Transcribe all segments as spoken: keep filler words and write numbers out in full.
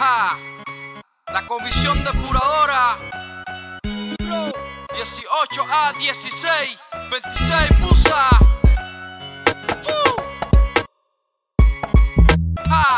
Ja, la comisión depuradora dieciocho a dieciséis, veintiséis Musa. Uh. Ja.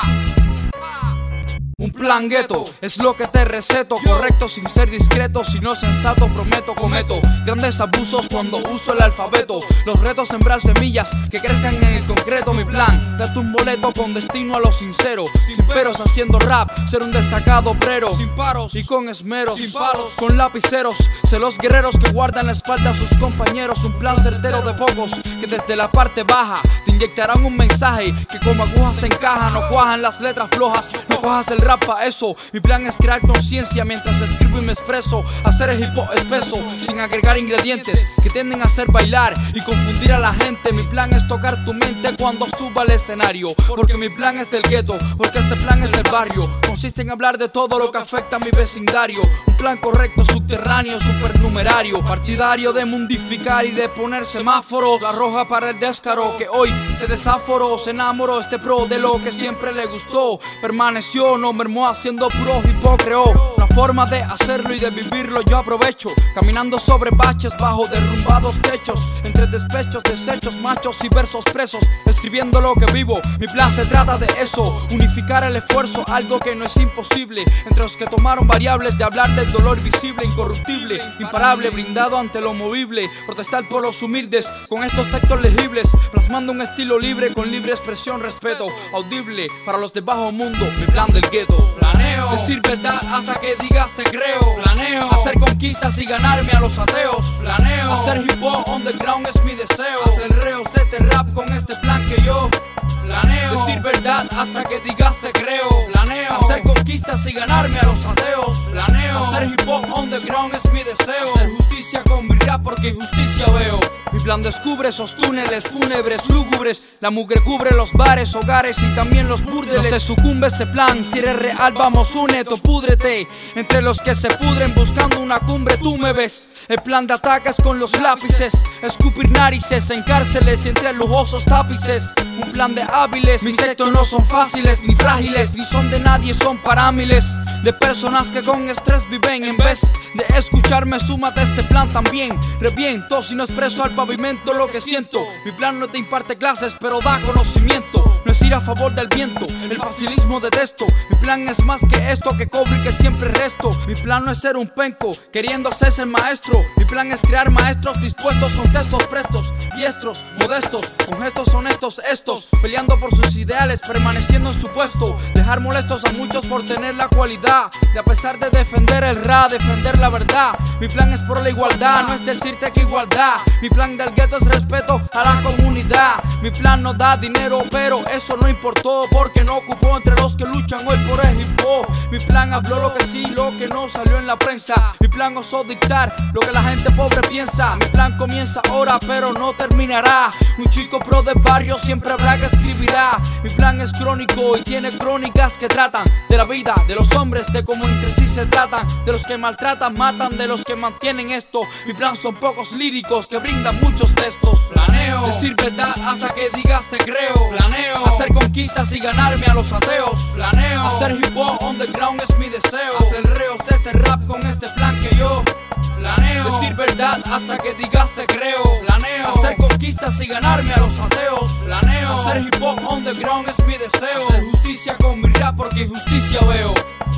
Un plan gueto es lo que te receto, correcto sin ser discreto, sino sensato, prometo, cometo grandes abusos cuando uso el alfabeto. Los retos, sembrar semillas que crezcan en el concreto. Mi plan, darte un boleto con destino a lo sincero, sin peros haciendo rap, ser un destacado obrero, sin paros y con esmeros, sin palos, con lapiceros, sé los guerreros que guardan la espalda a sus compañeros. Un plan certero de pocos que desde la parte baja te inyectarán un mensaje que como agujas se encajan. No cuajan las letras flojas, no cojas el rap pa' eso. Mi plan es crear conciencia mientras escribo y me expreso, hacer el hip hop espeso sin agregar ingredientes que tienden a hacer bailar y confundir a la gente. Mi plan es tocar tu mente cuando suba al escenario, porque mi plan es del gueto, porque este plan es del barrio. Consiste en hablar de todo lo que afecta a mi vecindario. Un plan correcto, subterráneo, supernumerario, partidario de mundificar y de poner semáforos. La roja para el descaro que hoy se desaforó, se enamoró este pro de lo que siempre le gustó. Permaneció, no mermó haciendo puro hip hop, creó una forma de hacerlo y de vivirlo. Yo aprovecho, caminando sobre baches bajo derrumbados techos, entre despechos, desechos, machos y versos presos, escribiendo lo que vivo. Mi plan se trata de eso, unificar el esfuerzo, algo que no es imposible. Entre los que tomaron variables de hablar del dolor visible, incorruptible, imparable, brindado ante lo movible, protestar por los humildes con estos textos legibles, plasmando un estilo libre con libre expresión, respeto audible para los de bajo mundo. Mi plan del gueto, planeo decir verdad hasta que digas te creo, planeo hacer conquistas y ganarme a los ateos, planeo hacer hip hop underground es mi deseo, hacer reos de este rap con este plan que yo planeo, decir verdad hasta que digas te creo, planeo hacer conquistas y ganarme a los ateos, planeo hacer hip hop underground es mi deseo, hacer justicia con mi rap porque injusticia veo. Mi plan descubre esos túneles fúnebres, lúgubres, la mugre cubre los bares, hogares y también los burdeles. No se sucumbe este plan, si eres real vamos únete, púdrete entre los que se pudren buscando una cumbre. Tú me ves, el plan de ataque es con los lápices, escupir narices en cárceles y entre lujosos tapices. Un plan de hábiles, mis textos no son fáciles ni frágiles, ni son de nadie, son para miles de personas que con estrés viven. En vez de escucharme, súmate a este plan también. Reviento si no expreso al pavimento lo que siento. Mi plan no te imparte clases, pero da conocimiento. No es ir a favor del viento, el facilismo detesto. Mi plan es más que esto, que cobro y que siempre resto. Mi plan no es ser un penco, queriendo hacerse el maestro. Mi plan es crear maestros dispuestos con textos prestos, diestros, modestos, con gestos honestos estos, peleando por sus ideales, permaneciendo en su puesto. Dejar molestos a muchos por tener la cualidad de, a pesar de defender el rap, defender la verdad. Mi plan es por la igualdad, no es decirte que igualdad. Mi plan del gueto es respeto a la comunidad. Mi plan no da dinero, pero eso no importó, porque no ocupó entre los que luchan hoy por el hip hop. Mi plan habló lo que sí, lo que no salió en la prensa. Mi plan osó dictar lo que la gente pobre piensa. Mi plan comienza ahora, pero no terminará. Un chico pro de barrio siempre habrá que escribirá. Mi plan es crónico y tiene crónicas que tratan de la vida de los hombres, de cómo entre sí se tratan, de los que maltratan, matan, de los que mantienen esto. Mi plan son pocos líricos que brindan muchos textos. Planeo decir verdad hasta que digas te creo, planeo hacer conquistas y ganarme a los ateos, planeo hacer hip hop underground es mi deseo, hacer reos de este rap con este plan que yo planeo, decir verdad hasta que digas te creo, planeo hacer conquistas y ganarme a los ateos, planeo hacer hip hop underground es mi deseo, hacer justicia con mi rap porque injusticia veo.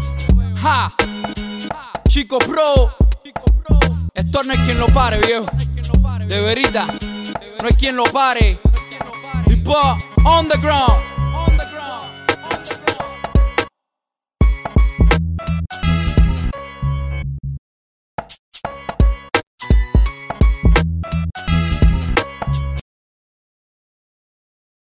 Ja, Chico Pro, esto no hay quien lo pare, viejo, de verita, no hay quien lo pare. Hip hop underground.